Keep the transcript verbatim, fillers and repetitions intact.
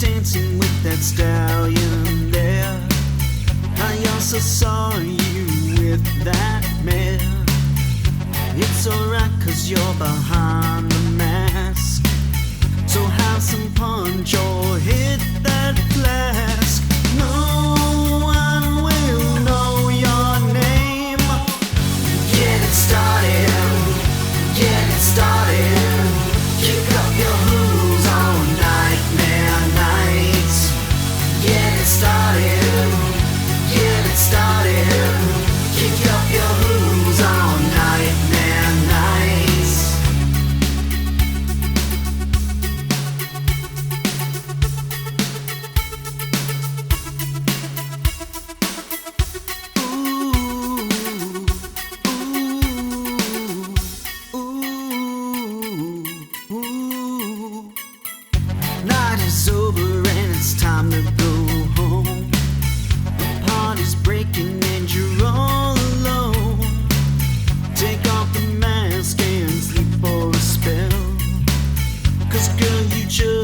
dancing with that stallion there. I also saw you with that mare. It's alright cause you're behind the mask. So have some punch or hit that flask. No one will know your name. Get it started, get it started. Kick up your hooves on nightmare nights. Get it started, get it started. Kick up your hooves on nightmare nights. Night is over and it's time to go home. The party's breaking and you're all alone. Take off the mask and sleep for a spell. Cause girl, you just